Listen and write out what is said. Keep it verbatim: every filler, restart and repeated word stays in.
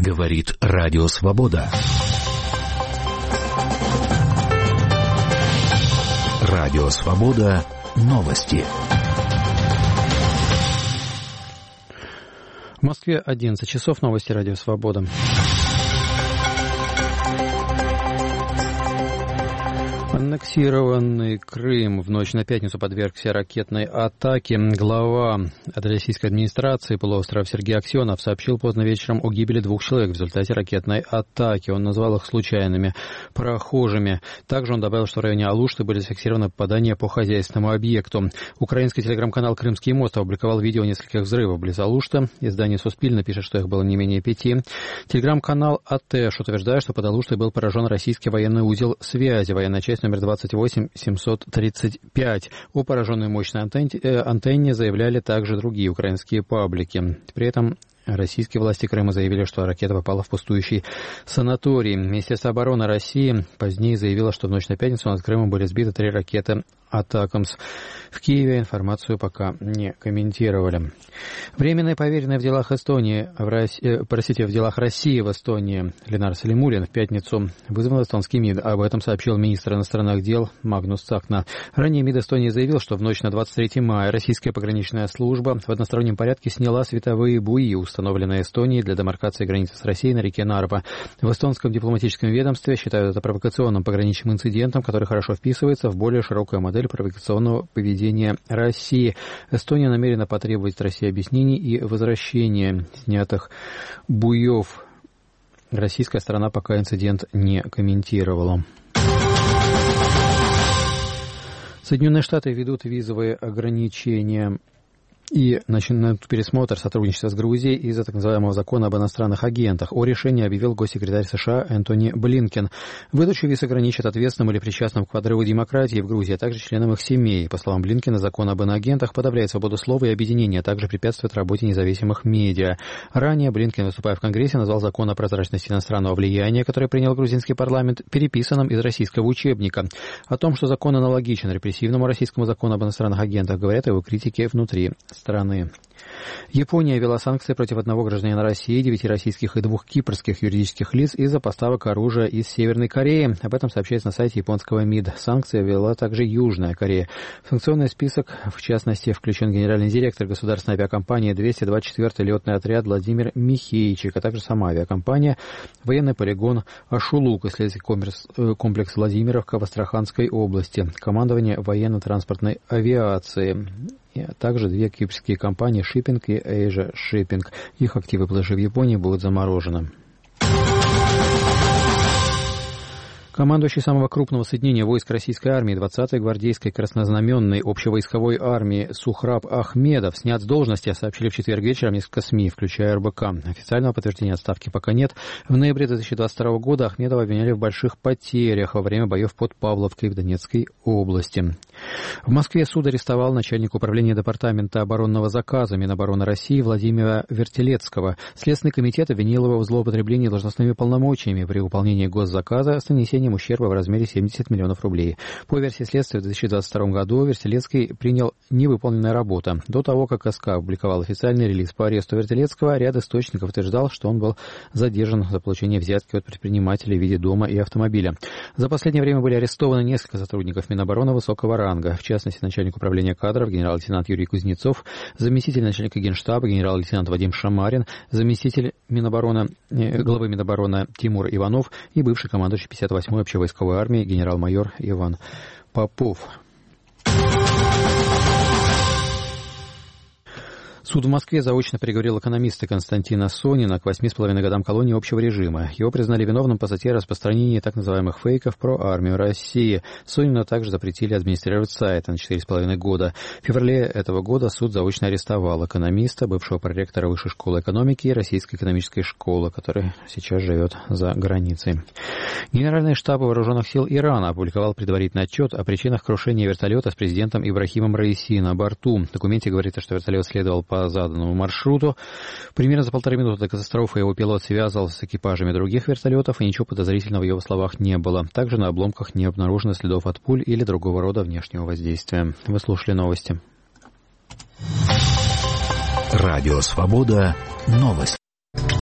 Говорит Радио Свобода. Радио Свобода. Новости. В Москве одиннадцать часов. Новости Радио Свобода. Аннексированный Крым в ночь на пятницу подвергся ракетной атаке. Глава российской администрации полуострова Сергей Аксенов сообщил поздно вечером о гибели двух человек в результате ракетной атаки. Он назвал их случайными прохожими. Также он добавил, что в районе Алушты были зафиксированы попадания по хозяйственному объекту. Украинский телеграм-канал «Крымский мост» опубликовал видео нескольких взрывов близ Алушты. Издание «Суспильно» пишет, что их было не менее пяти. Телеграм-канал «АТЭШ» утверждает, что под Алуштой был поражен российский военный узел связи. Военная часть номер двадцать восемь семьсот тридцать пять. О пораженной мощной антенне, э, антенне заявляли также другие украинские паблики. При этом российские власти Крыма заявили, что ракета попала в пустующий санаторий. Министерство обороны России позднее заявило, что в ночь на пятницу над Крымом были сбиты три ракеты «Атакамс». В Киеве информацию пока не комментировали. Временный поверенный в делах Эстонии, в России, простите, в делах России в Эстонии Ленар Салимулин в пятницу вызвал эстонский МИД. Об этом сообщил министр иностранных дел Магнус Цакна. Ранее МИД Эстонии заявил, что в ночь на двадцать третье мая российская пограничная служба в одностороннем порядке сняла световые буи, установленные Эстонией для демаркации границы с Россией на реке Нарва. В эстонском дипломатическом ведомстве считают это провокационным пограничным инцидентом, который хорошо вписывается в более широкую модель провокационного поведения России. Эстония намерена потребовать от России объяснений и возвращения снятых буев. Российская сторона пока инцидент не комментировала. Соединенные Штаты ведут визовые ограничения и начинают пересмотр сотрудничества с Грузией из-за так называемого закона об иностранных агентах. О решении объявил госсекретарь США Энтони Блинкен. Выдачу виз ограничат ответственным или причастным к подрыву демократии в Грузии, а также членам их семей. По словам Блинкена, закон об иноагентах подавляет свободу слова и объединения, а также препятствует работе независимых медиа. Ранее Блинкен, выступая в Конгрессе, назвал закон о прозрачности иностранного влияния, который принял грузинский парламент, переписанным из российского учебника. О том, что закон аналогичен репрессивному российскому закону об иностранных агентах, говорят его критики внутри страны. Япония ввела санкции против одного гражданина России, девяти российских и двух кипрских юридических лиц из-за поставок оружия из Северной Кореи. Об этом сообщается на сайте японского МИД. Санкции ввела также Южная Корея. В санкционный список, в частности, включен генеральный директор государственной авиакомпании двести двадцать четвёртый летный отряд Владимир Михейчик, а также сама авиакомпания, военный полигон Ашулук, исследовательский комплекс Владимировка в Астраханской области, командование военно-транспортной авиации, а также две кипрские компании Shipping и Asia Shipping. Их активы, платежи в Японии будут заморожены. Командующий самого крупного соединения войск российской армии, двадцатой гвардейской краснознаменной общевойсковой армии Сухраб Ахмедов снят с должности, сообщили в четверг вечером несколько СМИ, включая эр бэ ка. Официального подтверждения отставки пока нет. В ноябре две тысячи двадцать второго года Ахмедова обвиняли в больших потерях во время боев под Павловкой в Донецкой области. В Москве суд арестовал начальника управления департамента оборонного заказа Минобороны России Владимира Вертилецкого. Следственный комитет обвинил его в злоупотреблении должностными полномочиями при выполнении госзаказа с нанесением ущерба в размере семьдесят миллионов рублей. По версии следствия, в две тысячи двадцать втором году Вертилецкий принял невыполненная работа. До того, как СК опубликовал официальный релиз по аресту Вертилецкого, ряд источников утверждал, что он был задержан за получение взятки от предпринимателей в виде дома и автомобиля. За последнее время были арестованы несколько сотрудников Минобороны высокого ранга, в частности, начальник управления кадров генерал-лейтенант Юрий Кузнецов, заместитель начальника Генштаба генерал-лейтенант Вадим Шамарин, заместитель Минобороны, э, главы Минобороны Тимур Иванов и бывший командующий пятьдесят восьмой общевойсковой армии генерал-майор Иван Попов. Суд в Москве заочно приговорил экономиста Константина Сонина к восьми с половиной годам колонии общего режима. Его признали виновным по статье о распространении так называемых фейков про армию России. Сонина также запретили администрировать сайт на четыре с половиной года. В феврале этого года суд заочно арестовал экономиста, бывшего проректора Высшей школы экономики и Российской экономической школы, который сейчас живет за границей. Генеральный штаб вооруженных сил Ирана опубликовал предварительный отчет о причинах крушения вертолета с президентом Ибрахимом Раиси на борту. В документе говорится, что вертолет следовал по заданному маршруту. Примерно за полторы минуты до катастрофы его пилот связывался с экипажами других вертолетов, и ничего подозрительного в его словах не было. Также на обломках не обнаружено следов от пуль или другого рода внешнего воздействия. Вы слушали новости. Радио Свобода. Новости.